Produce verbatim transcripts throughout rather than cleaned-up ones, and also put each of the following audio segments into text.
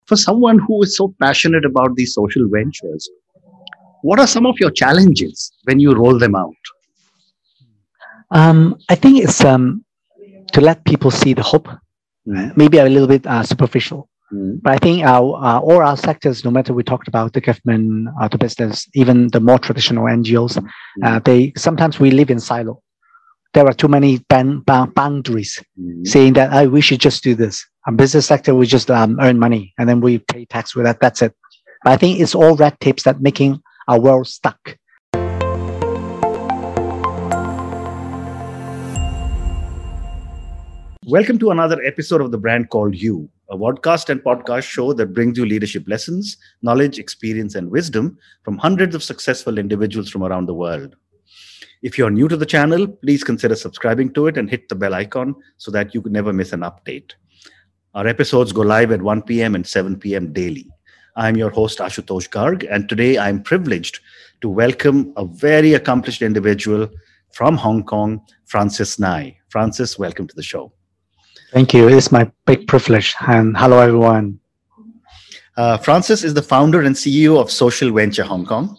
for someone who is so passionate about these social ventures, what are some of your challenges when you roll them out? Um, I think it's um, to let people see the hope, Mm, maybe a little bit uh, superficial. mm, But I think our, uh, all our sectors, no matter we talked about the government, uh, the business, even the more traditional N G Os, uh, mm, they sometimes we live in silo. There are too many ban- ban- boundaries mm. saying that oh, we should just do this. A business sector, we just um, earn money and then we pay tax with that. That's it. But I think it's all red tapes that making our world stuck. Welcome to another episode of The Brand Called You, a podcast and podcast show that brings you leadership lessons, knowledge, experience, and wisdom from hundreds of successful individuals from around the world. If you're new to the channel, please consider subscribing to it and hit the bell icon so that you could never miss an update. Our episodes go live at one p.m. and seven p.m. daily. I'm your host, Ashutosh Garg, and today I'm privileged to welcome a very accomplished individual from Hong Kong, Francis Ngai. Francis, welcome to the show. Thank you. It's my big privilege. And hello, everyone. Uh, Francis is the founder and C E O of Social Venture Hong Kong.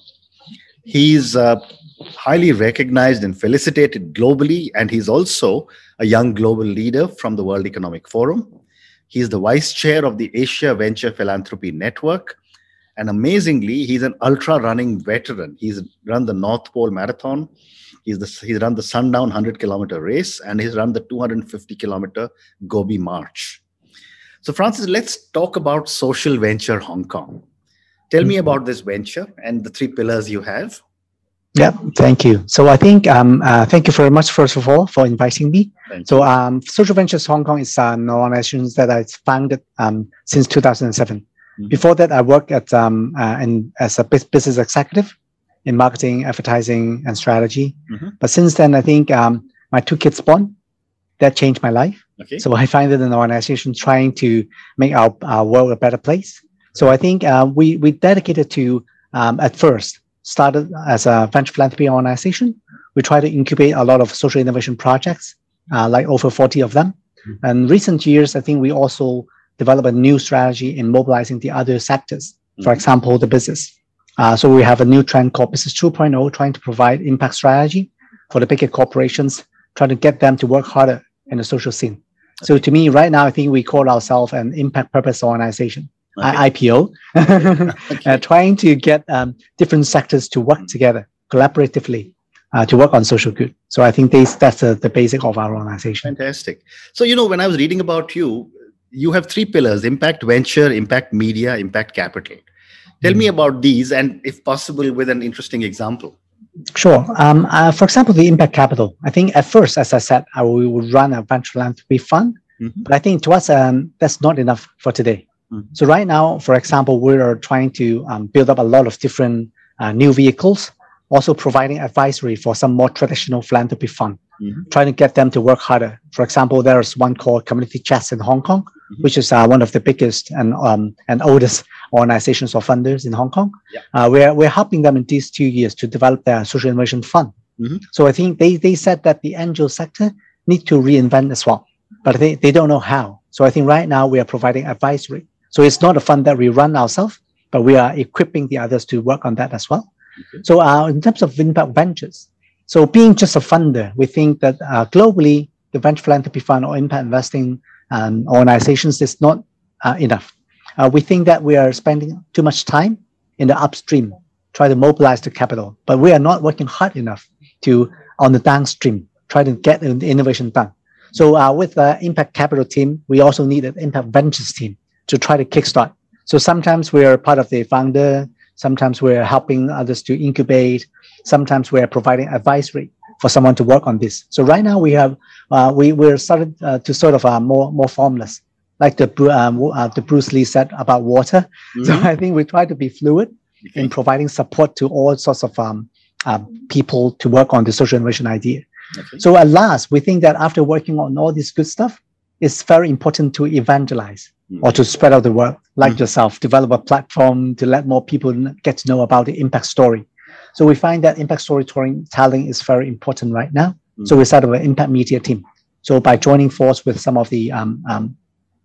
He's uh, highly recognized and felicitated globally, and he's also a young global leader from the World Economic Forum. He's the vice chair of the Asia Venture Philanthropy Network. And amazingly, he's an ultra running veteran. He's run the North Pole Marathon. He's, the, he's run the Sundown one hundred kilometer race, and he's run the two hundred fifty kilometer Gobi March. So, Francis, let's talk about Social Venture Hong Kong. Tell me about this venture and the three pillars you have. Yeah, thank you. So I think, um, uh, thank you very much, first of all, for inviting me. Thank So you. um, Social Ventures Hong Kong is an organization that I founded um, since two thousand seven. Mm-hmm. Before that, I worked at um, uh, in, as a business executive in marketing, advertising, and strategy. Mm-hmm. But since then, I think um, my two kids born, that changed my life. Okay. So I founded an organization trying to make our, our world a better place. So I think uh, we we dedicated to, um, at first, started as a venture philanthropy organization. We try to incubate a lot of social innovation projects, uh, like over forty of them. Mm-hmm. And recent years, I think we also developed a new strategy in mobilizing the other sectors. Mm-hmm. For example, the business. Uh, so we have a new trend called Business two point oh, trying to provide impact strategy for the bigger corporations, trying to get them to work harder in the social scene. Okay. So to me, right now, I think we call ourselves an impact purpose organization. Okay. I P O, okay. uh, trying to get um, different sectors to work together collaboratively uh, to work on social good. So I think this, that's uh, the basic of our organization. Fantastic. So, you know, when I was reading about you, you have three pillars: impact venture, impact media, impact capital. Tell mm-hmm. me about these, and if possible, with an interesting example. Sure. Um, uh, for example, the impact capital. I think at first, as I said, I we would run a venture philanthropy fund, mm-hmm. but I think to us, um, that's not enough for today. Mm-hmm. So right now, for example, we are trying to um, build up a lot of different uh, new vehicles, also providing advisory for some more traditional philanthropy fund, mm-hmm. trying to get them to work harder. For example, there's one called Community Chest in Hong Kong, mm-hmm. which is uh, one of the biggest and um, and oldest organizations or funders in Hong Kong. Yeah. Uh, we're we're helping them in these two years to develop their social innovation fund. Mm-hmm. So I think they they said that the angel sector need to reinvent as well, but they, they don't know how. So I think right now we are providing advisory. So it's not a fund that we run ourselves, but we are equipping the others to work on that as well. Okay. So uh, in terms of impact ventures, so being just a funder, we think that uh, globally, the venture philanthropy fund or impact investing um, organizations is not uh, enough. Uh, we think that we are spending too much time in the upstream, try to mobilize the capital, but we are not working hard enough to, on the downstream, try to get the innovation done. So uh, with the impact capital team, we also need an impact ventures team to try to kickstart. So sometimes we're part of the founder, sometimes we're helping others to incubate, sometimes we're providing advisory for someone to work on this. So right now we have, uh, we, we're started uh, to sort of uh, more, more formless, like the, um, uh, the Bruce Lee said about water. Mm-hmm. So I think we try to be fluid okay. in providing support to all sorts of um, uh, people to work on the social innovation idea. Okay. So at last, we think that after working on all this good stuff, it's very important to evangelize mm-hmm. or to spread out the word, like mm-hmm. yourself, develop a platform to let more people get to know about the impact story. So we find that impact storytelling is very important right now. Mm-hmm. So we started an impact media team. So by joining force with some of the um, um,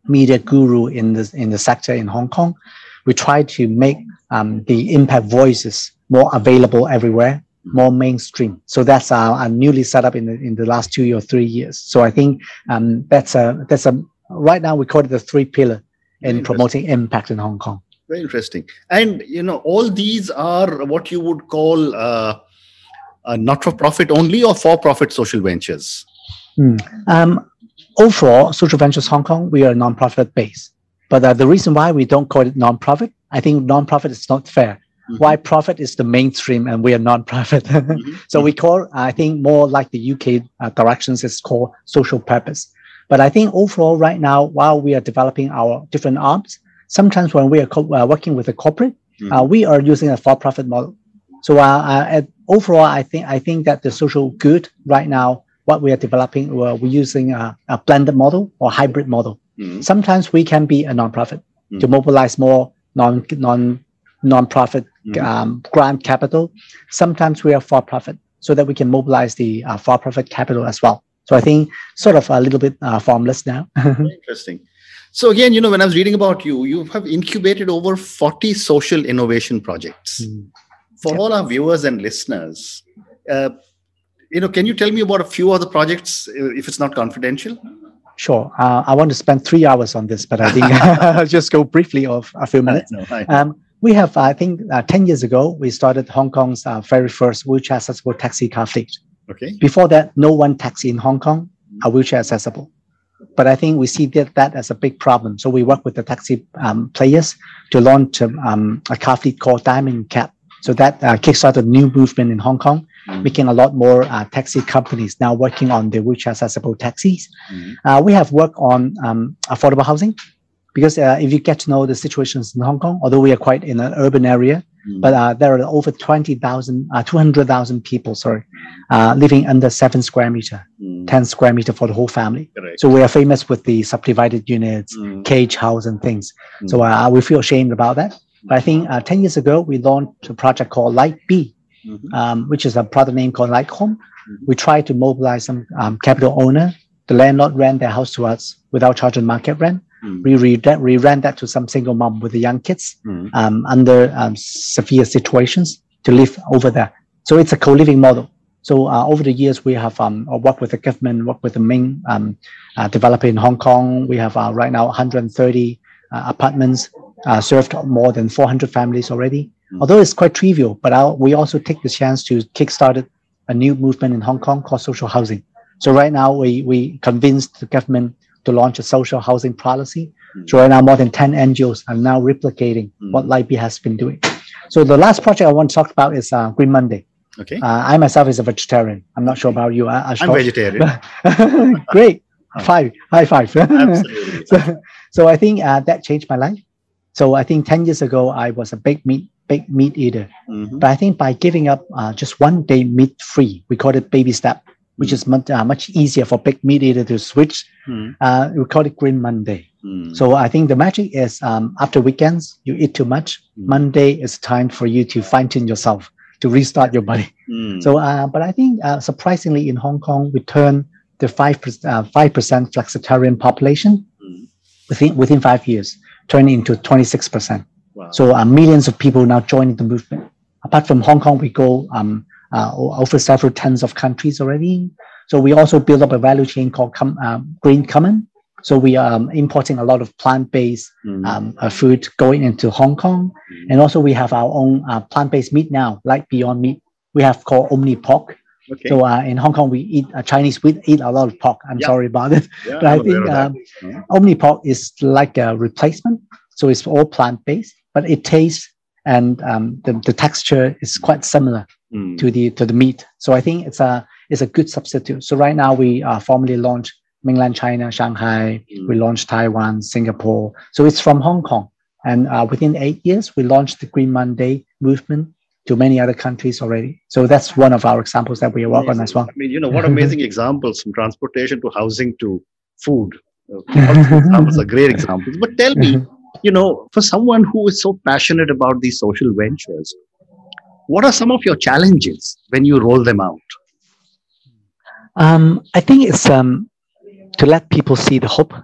media guru in the in the sector in Hong Kong. We try to make um, the impact voices more available everywhere, more mainstream. So that's our, our newly set up in the in the last two or three years. So I think um, that's a that's a right now we call it the three pillar in promoting impact in Hong Kong. Very interesting. And you know, all these are what you would call uh, uh, not-for-profit only or for-profit social ventures. Mm. Um, overall, Social Ventures Hong Kong, we are non-profit based. But uh, the reason why we don't call it non-profit, I think non-profit is not fair. Mm-hmm. Why profit is the mainstream and we are non-profit. Mm-hmm. So mm-hmm. we call, I think more like the U K uh, directions is called social purpose. But I think overall right now, while we are developing our different arms, sometimes when we are co- uh, working with a corporate, mm-hmm. uh, we are using a for-profit model. So uh, uh, at, overall, I think I think that the social good right now, what we are developing, uh, we're using a, a blended model or hybrid model. Mm-hmm. Sometimes we can be a non-profit mm-hmm. to mobilize more non non non-profit mm-hmm. um, grant capital. Sometimes we are for-profit so that we can mobilize the uh, for-profit capital as well. So I think sort of a little bit uh, formless now. Interesting. So again, you know, when I was reading about you, you have incubated over forty social innovation projects. Mm-hmm. For yep. all our viewers and listeners, uh, you know, can you tell me about a few of the projects, if it's not confidential? Sure. Uh, I want to spend three hours on this, but I think I'll just go briefly of a few minutes. I know, I know. Um, we have, I think, uh, ten years ago, we started Hong Kong's uh, very first wheelchair accessible taxi car fleet. Okay. Before that, no one taxi in Hong Kong are wheelchair accessible. But I think we see that, that as a big problem. So we work with the taxi um, players to launch um, a car fleet called Diamond Cab. So that uh, kickstarted a new movement in Hong Kong, mm-hmm. making a lot more uh, taxi companies now working on the wheelchair accessible taxis. Mm-hmm. Uh, we have worked on um, affordable housing because uh, if you get to know the situations in Hong Kong, although we are quite in an urban area, mm-hmm. but uh, there are over twenty thousand, uh, two hundred thousand people, sorry, uh, living under seven square meter, mm-hmm. ten square meter for the whole family. Correct. So we are famous with the subdivided units, mm-hmm. cage house and things. Mm-hmm. So uh, we feel ashamed about that. But I think uh, ten years ago, we launched a project called Light B, mm-hmm. um, which is a product name called Light Home. Mm-hmm. We try to mobilize some um, capital owner, the landlord rent their house to us without charging market rent. Mm-hmm. We, re- we rent that to some single mom with the young kids mm-hmm. um, under um, severe situations to live over there. So it's a co-living model. So uh, over the years, we have um, worked with the government, worked with the main um, uh, developer in Hong Kong. We have uh, right now one hundred thirty uh, apartments. Uh, served more than four hundred families already. Mm. Although it's quite trivial, but I'll, we also take the chance to kickstart a new movement in Hong Kong called social housing. So right now, we we convinced the government to launch a social housing policy. Mm. So right now, more than ten N G Os are now replicating mm. what Light B has been doing. So the last project I want to talk about is uh, Green Monday. Okay. Uh, I myself is a vegetarian. I'm not sure about you. I, I'm vegetarian. Great. Five. High five. Absolutely. so, so I think uh, that changed my life. So I think ten years ago, I was a big meat, big meat eater. Mm-hmm. But I think by giving up uh, just one day meat free, we call it baby step, which mm-hmm. is much, uh, much easier for big meat eater to switch. Mm-hmm. Uh, we call it Green Monday. Mm-hmm. So I think the magic is um, after weekends, you eat too much. Mm-hmm. Monday is time for you to fine tune yourself, to restart your body. Mm-hmm. So, uh, but I think uh, surprisingly in Hong Kong, we turned the five percent, uh, five percent flexitarian population mm-hmm. within, within five years. Turning into twenty-six percent. Wow. So uh, millions of people now joining the movement. Apart from Hong Kong, we go um, uh, over several tens of countries already. So we also build up a value chain called com- uh, Green Common. So we are um, importing a lot of plant-based mm. um, uh, food going into Hong Kong. Mm. And also we have our own uh, plant-based meat now, like Beyond Meat. We have called Omni Pork. Okay. So uh, in Hong Kong, we eat uh, Chinese. We eat a lot of pork. I'm yeah. sorry about it, yeah, but I think um, yeah. Omni Pork is like a replacement. So it's all plant based, but it tastes and um, the, the texture is quite similar mm. to the to the meat. So I think it's a it's a good substitute. So right now we uh, formally launched mainland China, Shanghai. Mm. We launched Taiwan, Singapore. So it's from Hong Kong, and uh, within eight years we launched the Green Monday movement to many other countries already. So that's one of our examples that we work on as well. I mean, you know, what amazing examples from transportation to housing to food. All these examples are great examples. But tell me, you know, for someone who is so passionate about these social ventures, what are some of your challenges when you roll them out? Um, I think it's um, to let people see the hope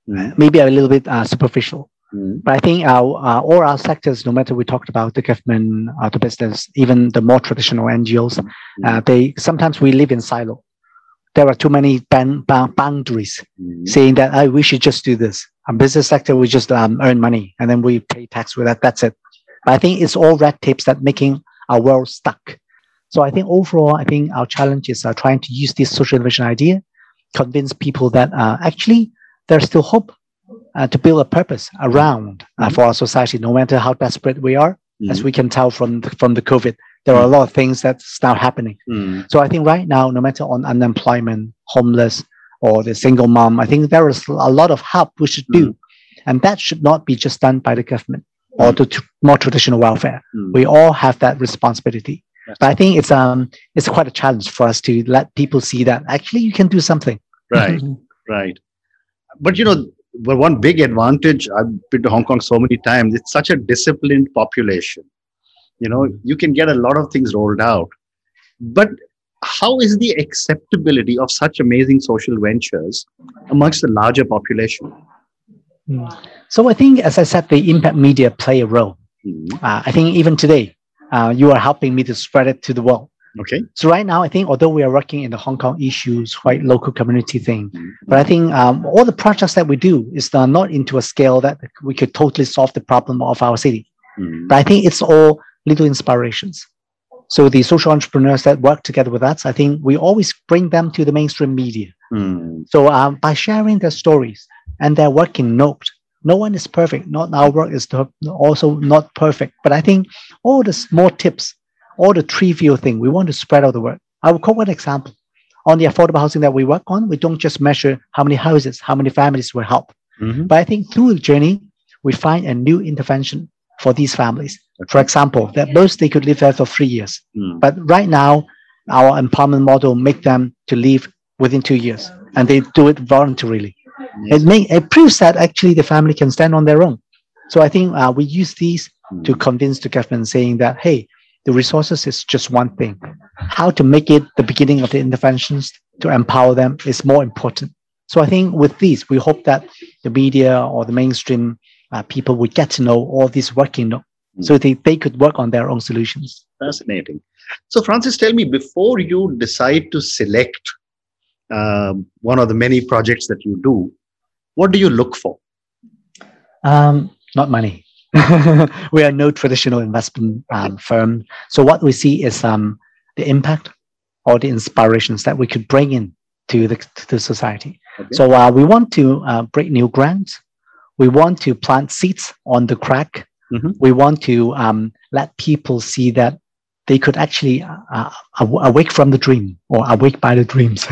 mm. maybe a little bit uh, superficial. Mm. But I think our, uh, all our sectors, no matter we talked about the government, uh, the business, even the more traditional N G Os, mm. uh, they sometimes we live in silo. There are too many ban- ban- boundaries mm. saying that oh, we should just do this. Our business sector, we just um, earn money and then we pay tax with that. That's it. But I think it's all red tapes that making our world stuck. So I think overall, I think our challenge is uh, trying to use this social innovation idea, convince people that uh, actually there's still hope uh, to build a purpose around uh, mm-hmm. for our society, no matter how desperate we are, mm-hmm. as we can tell from the, from the COVID. There are a lot of things that's now happening. Mm. So I think right now, no matter on unemployment, homeless, or the single mom, I think there is a lot of help we should do. Mm. And that should not be just done by the government mm. or the t- more traditional welfare. Mm. We all have that responsibility. Yes. But I think it's um it's quite a challenge for us to let people see that actually you can do something. Right, right. But you know, well, one big advantage, I've been to Hong Kong so many times, it's such a disciplined population. You know, you can get a lot of things rolled out. But how is the acceptability of such amazing social ventures amongst the larger population? Mm. So I think, as I said, the impact media play a role. Mm. Uh, I think even today, uh, you are helping me to spread it to the world. Okay. So right now, I think although we are working in the Hong Kong issues, quite local community thing, mm-hmm. but I think um, all the projects that we do is uh, not into a scale that we could totally solve the problem of our city. Mm-hmm. But I think it's all little inspirations. So the social entrepreneurs that work together with us, I think we always bring them to the mainstream media. Mm. So um, by sharing their stories and their working note, no one is perfect. Not our work is also not perfect. But I think all the small tips, all the trivial thing, we want to spread out the word. I will quote one example. On the affordable housing that we work on, we don't just measure how many houses, how many families we help. Mm-hmm. But I think through the journey, we find a new intervention for these families. Okay. For example, that most they could live there for three years. Mm. But right now, our empowerment model make them to leave within two years. And they do it voluntarily. Yes. It, may, it proves that actually the family can stand on their own. So I think uh, we use these mm. to convince the government saying that, hey, the resources is just one thing. How to make it the beginning of the interventions to empower them is more important. So I think with these, we hope that the media or the mainstream uh, people would get to know all this working mm. so they, they could work on their own solutions. Fascinating. So Francis, tell me, before you decide to select um, one of the many projects that you do, what do you look for? Um, not money. We are no traditional investment um, firm. So what we see is um, the impact or the inspirations that we could bring in to the, to the society. Okay. So uh, we want to uh, break new ground. We want to plant seeds on the crack. Mm-hmm. We want to um, let people see that they could actually uh, awake from the dream or awake by the dreams.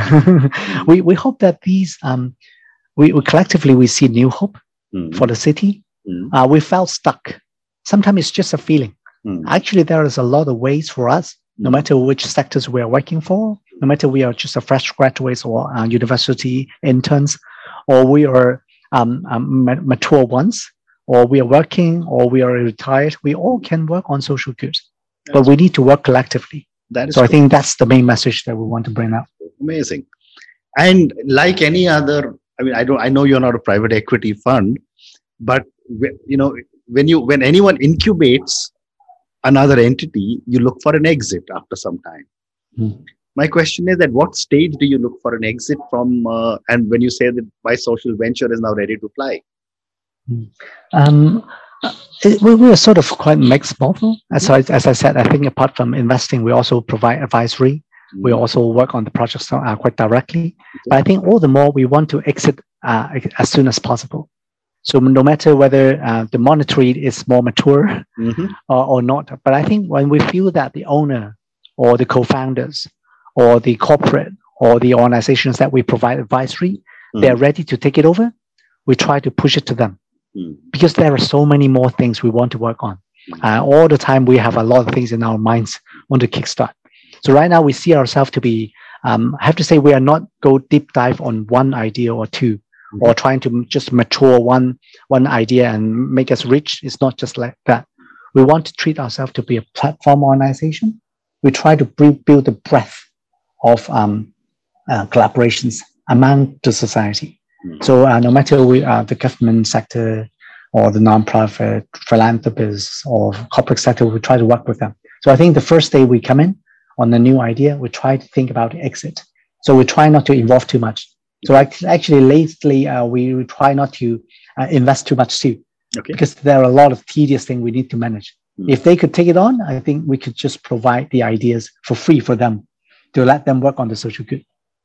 we we hope that these, um, we, we collectively, we see new hope mm-hmm. for the city. Mm. Uh, we felt stuck. Sometimes it's just a feeling. Mm. Actually, there is a lot of ways for us, no matter which sectors we are working for, no matter we are just a fresh graduates or uh, university interns, or we are um, um, mature ones, or we are working, or we are retired. We all can work on social goods, that's but we need to work collectively. That is so. True. I think that's the main message that we want to bring out. Amazing. And like any other, I mean, I don't. I know you're not a private equity fund, but you know, when you when anyone incubates another entity, you look for an exit after some time. Hmm. My question is, at what stage do you look for an exit from? Uh, and when you say that my social venture is now ready to fly, hmm. um, it, we, we are sort of quite mixed model. As I as I said, I think apart from investing, we also provide advisory. Hmm. We also work on the projects uh, quite directly. Okay. But I think all the more we want to exit uh, as soon as possible. So no matter whether uh, the monetary is more mature mm-hmm. or, or not, but I think when we feel that the owner or the co-founders or the corporate or the organizations that we provide advisory, mm-hmm. they're ready to take it over, we try to push it to them mm-hmm. because there are so many more things we want to work on. Mm-hmm. Uh, all the time we have a lot of things in our minds on the kickstart. So right now we see ourselves to be, um, I have to say we are not go deep dive on one idea or two. Mm-hmm. Or trying to just mature one one idea and make us rich. It's not just like that. We want to treat ourselves to be a platform organization. We try to build the breadth of um, uh, collaborations among the society. Mm. So uh, no matter we uh, the government sector or the nonprofit, philanthropists or corporate sector, we try to work with them. So I think the first day we come in on a new idea, we try to think about exit. So we try not to involve too much. So actually, lately, uh, we, we try not to uh, invest too much too, okay. because there are a lot of tedious things we need to manage. Mm. If they could take it on, I think we could just provide the ideas for free for them to let them work on the social good.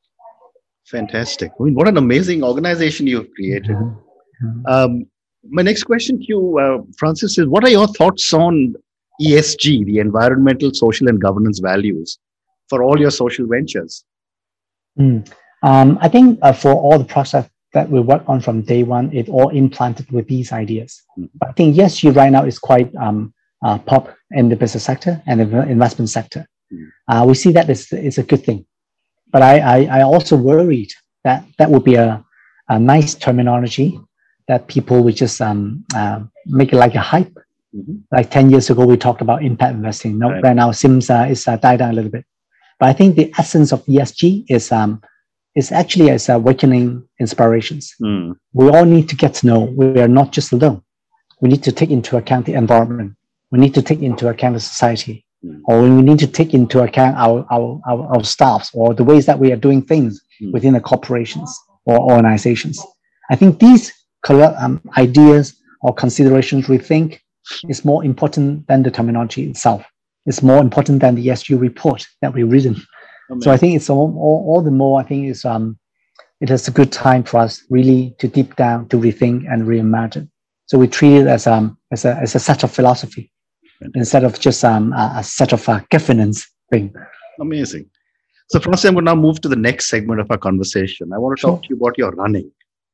Fantastic. I mean, what an amazing organization you've created. Mm-hmm. Um, my next question to you, uh, Francis, is what are your thoughts on E S G, the environmental, social, and governance values, for all your social ventures? Mm. Um, I think uh, for all the process that we work on from day one, it all implanted with these ideas. Mm. But I think E S G right now is quite um, uh, pop in the business sector and the investment sector. Mm. Uh, we see that it's, it's a good thing. But I, I, I also worried that that would be a, a nice terminology that people would just um, uh, make it like a hype. Mm-hmm. Like ten years ago, we talked about impact investing. Now, right. right now, it seems uh, it's uh, died down a little bit. But I think the essence of E S G is um, is actually as awakening inspirations. Mm. We all need to get to know we are not just alone. We need to take into account the environment. We need to take into account the society. Mm. Or we need to take into account our, our, our, our staffs or the ways that we are doing things mm. within the corporations or organizations. I think these um, ideas or considerations we think is more important than the terminology itself. It's more important than the E S G report that we've written. Amazing. So I think it's all, all, all the more, I think it's, um, it is a good time for us really to deep down, to rethink and reimagine. So we treat it as, um, as, a, as a set of philosophy. Fantastic. Instead of just um, a, a set of uh, governance thing. Amazing. So Francis, I'm going to now move to the next segment of our conversation. I want to talk sure. to you about your running.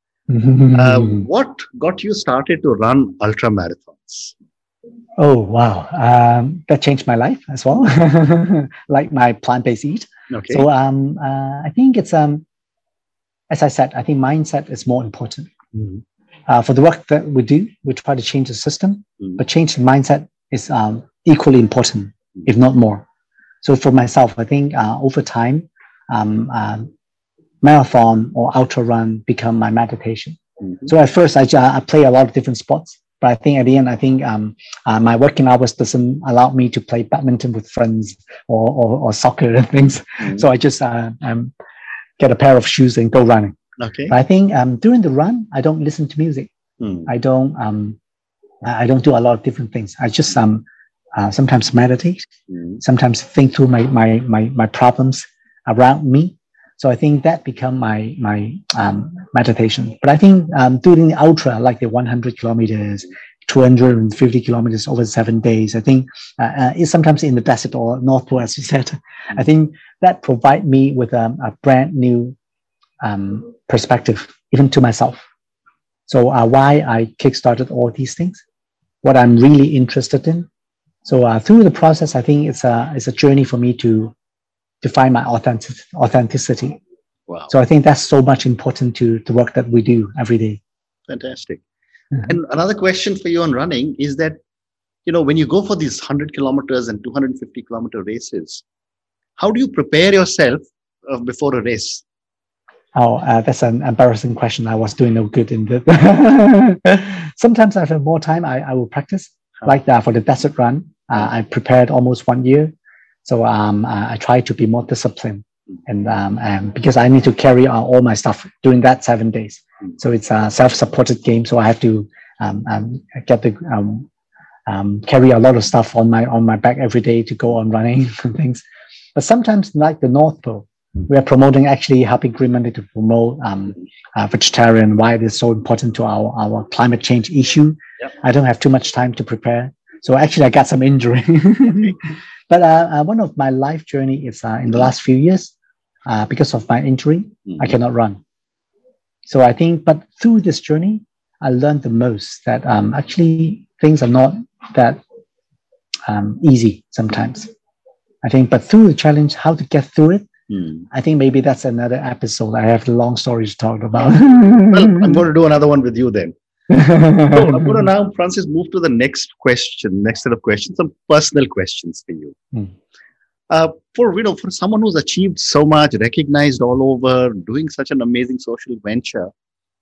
uh, what got you started to run ultra marathons? Oh, wow. Um, that changed my life as well. Like my plant-based eat. Okay. So um, uh, I think it's, um, as I said, I think mindset is more important. Mm-hmm. Uh, for the work that we do, we try to change the system, mm-hmm. but change the mindset is um, equally important, mm-hmm. if not more. So for myself, I think uh, over time, um, uh, marathon or ultra run become my meditation. Mm-hmm. So at first, I, I play a lot of different sports. But I think at the end, I think um, uh, my working hours doesn't allow me to play badminton with friends or, or, or soccer and things. Mm-hmm. So I just uh, um, get a pair of shoes and go running. Okay. But I think um, during the run, I don't listen to music. Mm. I don't. Um, I don't do a lot of different things. I just um, uh, sometimes meditate. Mm. Sometimes think through my, my my my problems around me. So I think that become my my um, meditation. But I think um, doing the ultra, like the one hundred kilometers, two hundred fifty kilometers over seven days, I think uh, uh, is sometimes in the desert or North Pole, as you said. Mm-hmm. I think that provide me with um, a brand new um, perspective, even to myself. So uh, why I kickstarted all these things, what I'm really interested in. So uh, through the process, I think it's a it's a journey for me to to find my authentic, authenticity. Wow. So I think that's so much important to the work that we do every day. Fantastic. Mm-hmm. And another question for you on running is that, you know, when you go for these one hundred kilometers and two hundred fifty kilometer races, how do you prepare yourself uh, before a race? Oh, uh, that's an embarrassing question. I was doing no good in that. Sometimes I have more time, I, I will practice. Huh. Like that for the desert run, uh, I prepared almost one year. So um, I try to be more disciplined, and, um, and because I need to carry on all my stuff during that seven days. So it's a self-supported game. So I have to um, um, get the um, um, carry a lot of stuff on my on my back every day to go on running and things. But sometimes, like the North Pole, we are promoting actually helping Green Monday to promote um, uh, vegetarian. Why it is so important to our our climate change issue. Yep. I don't have too much time to prepare. So actually, I got some injury. But uh, uh, one of my life journey is uh, in the last few years, uh, because of my injury, mm-hmm. I cannot run. So I think, but through this journey, I learned the most that um, actually things are not that um, easy sometimes. I think, but through the challenge, how to get through it, mm. I think maybe that's another episode. I have a long story to talk about. Well, I'm going to do another one with you then. So I'm going to now, Francis, move to the next question, next set of questions, some personal questions for you. Hmm. Uh, for, you know, for someone who's achieved so much, recognized all over, doing such an amazing social venture,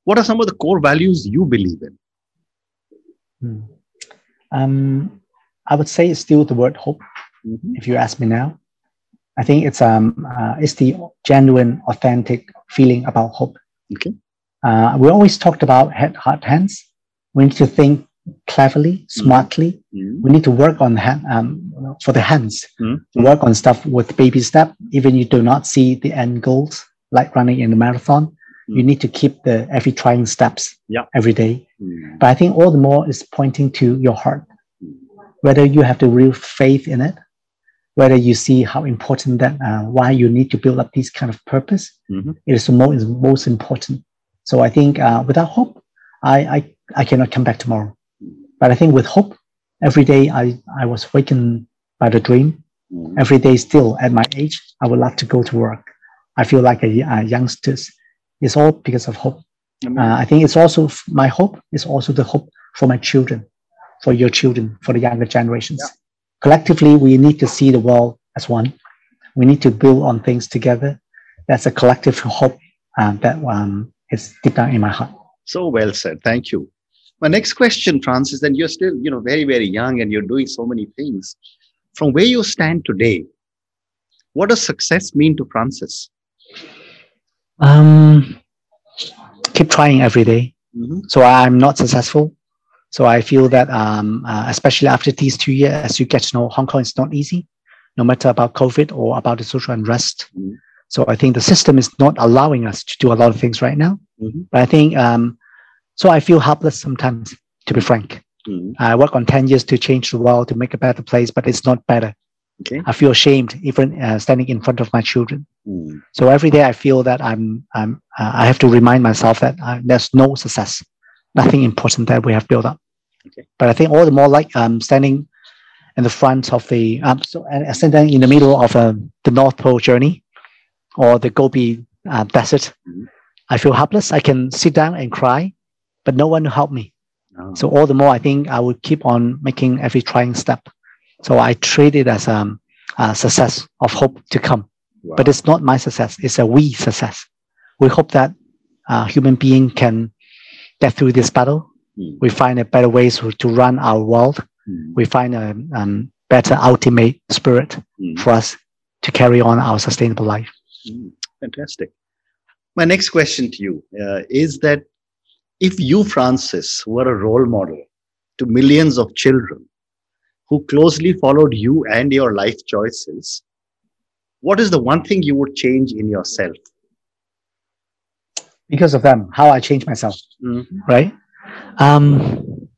What are some of the core values you believe in? Hmm. Um, I would say it's still the word hope. Mm-hmm. If you ask me now, I think it's um uh, it's the genuine, authentic feeling about hope. Okay. Uh, we always talked about head, heart, hands. We need to think cleverly, smartly. Mm-hmm. We need to work on hand, um, for the hands. Mm-hmm. Work on stuff with baby step. Even you do not see the end goals, like running in a marathon. Mm-hmm. You need to keep the every trying steps yeah. every day. Mm-hmm. But I think all the more is pointing to your heart. Whether you have the real faith in it, whether you see how important that, uh, why you need to build up this kind of purpose, mm-hmm. it is the most, is most important. So I think uh, without hope, I, I I cannot come back tomorrow. But I think with hope, every day I, I was wakened by the dream. Mm-hmm. Every day still at my age, I would love to go to work. I feel like a, a youngster. It's all because of hope. Mm-hmm. Uh, I think it's also, my hope is also the hope for my children, for your children, for the younger generations. Yeah. Collectively, we need to see the world as one. We need to build on things together. That's a collective hope uh, that um, is deep down in my heart. So well said. Thank you. My next question, Francis, and you're still, you know, very, very young and you're doing so many things. From where you stand today, what does success mean to Francis? Um, keep trying every day. Mm-hmm. So I'm not successful. So I feel that, um, uh, especially after these two years, as you get to know, Hong Kong is not easy, no matter about COVID or about the social unrest. Mm-hmm. So I think the system is not allowing us to do a lot of things right now. Mm-hmm. But I think, um, so I feel helpless sometimes, to be frank. Mm-hmm. I work on ten years to change the world, to make a better place, but it's not better. Okay. I feel ashamed even uh, standing in front of my children. Mm-hmm. So every day I feel that I'm, I'm uh, I have to remind myself that uh, there's no success, nothing important that we have built up. Okay. But I think all the more like um, standing in the front of the, um, so uh, standing in the middle of uh, the North Pole journey or the Gobi uh, Desert, mm-hmm. I feel helpless. I can sit down and cry, but no one will help me. Oh. So all the more, I think I would keep on making every trying step. So I treat it as um, a success of hope to come. Wow. But it's not my success. It's a we success. We hope that uh, human being can get through this battle. Mm. We find a better ways to, to run our world. Mm. We find a um, better ultimate spirit mm. for us to carry on our sustainable life. Mm. Fantastic. My next question to you uh, is that if you, Francis, were a role model to millions of children who closely followed you and your life choices, what is the one thing you would change in yourself? Because of them, how I changed myself, mm-hmm. right? Um,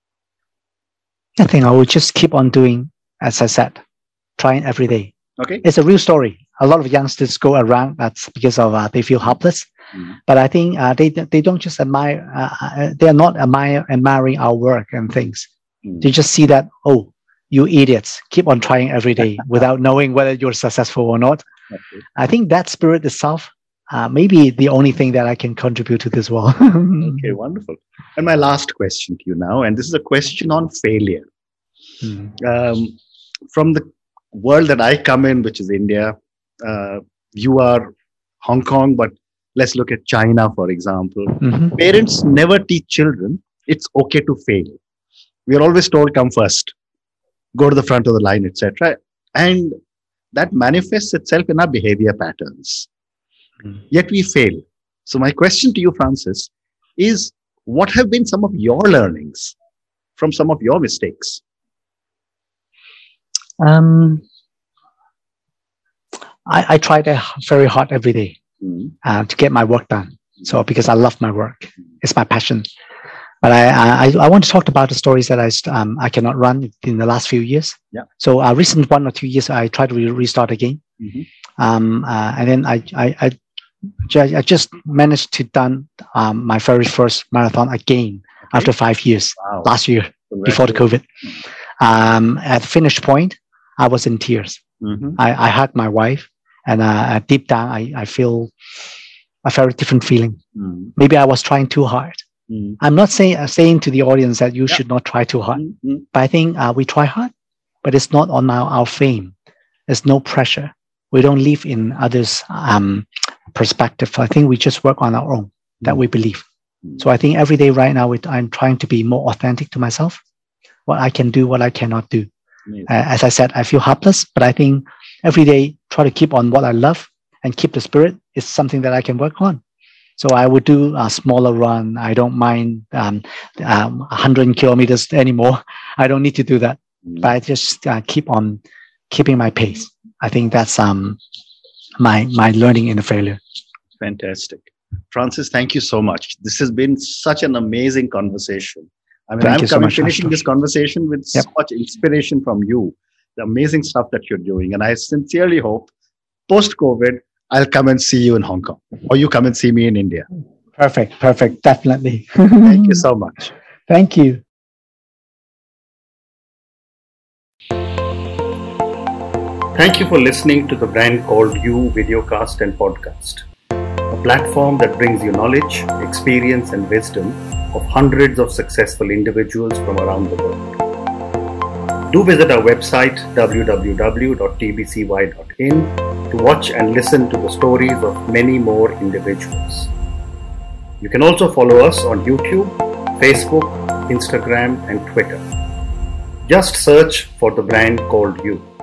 I think I would just keep on doing, as I said, trying every day. Okay. It's a real story. A lot of youngsters go around, that's because of uh, they feel helpless. Mm-hmm. But I think uh, they they don't just admire, uh, they are not admire, admiring our work and things. Mm-hmm. They just see that, oh, you idiots, keep on trying every day without knowing whether you're successful or not. Okay. I think that spirit itself uh, may be the only thing that I can contribute to this world. Okay, wonderful. And my last question to you now, and this is a question on failure. Mm-hmm. Um, from the world that I come in, which is India, uh, you are Hong Kong, but let's look at China, for example. Mm-hmm. Parents never teach children it's okay to fail. We are always told, come first, go to the front of the line, et cetera. And that manifests itself in our behavior patterns. Mm-hmm. Yet we fail. So my question to you, Francis, is what have been some of your learnings from some of your mistakes? Um, I, I try very hard every day mm-hmm. uh, to get my work done. So because I love my work, it's my passion. But I, I I want to talk about the stories that I um I cannot run in the last few years. Yeah. So uh, recent one or two years, I tried to re- restart again. Mm-hmm. Um uh, and then I I I, I just managed to done um my very first marathon again okay. after five years wow. last year before the COVID. Um, at the finish point, I was in tears. Mm-hmm. I I hugged my wife, and uh, deep down, I I feel a very different feeling. Mm-hmm. Maybe I was trying too hard. Mm. I'm not saying uh, saying to the audience that you yeah. should not try too hard, mm-hmm. but I think uh, we try hard, but it's not on our, our fame. There's no pressure. We don't live in others' um, perspective. I think we just work on our own, that we believe. Mm. So I think every day right now, it, I'm trying to be more authentic to myself, what I can do, what I cannot do. Uh, as I said, I feel helpless, but I think every day try to keep on what I love and keep the spirit is something that I can work on. So I would do a smaller run. I don't mind um, um, one hundred kilometers anymore. I don't need to do that, mm. but I just uh, keep on keeping my pace. I think that's um my my learning in the failure. Fantastic. Francis, thank you so much. This has been such an amazing conversation. I mean, thank I'm so coming much, finishing Ashutosh. this conversation with yep. so much inspiration from you, the amazing stuff that you're doing. And I sincerely hope post-COVID, I'll come and see you in Hong Kong, or you come and see me in India. Perfect, perfect, definitely. Thank you so much. Thank you. Thank you for listening to the Brand Called You videocast and podcast, a platform that brings you knowledge, experience, and wisdom of hundreds of successful individuals from around the world. Do visit our website w w w dot t b c y dot in to watch and listen to the stories of many more individuals. You can also follow us on YouTube, Facebook, Instagram, and Twitter. Just search for the Brand Called You.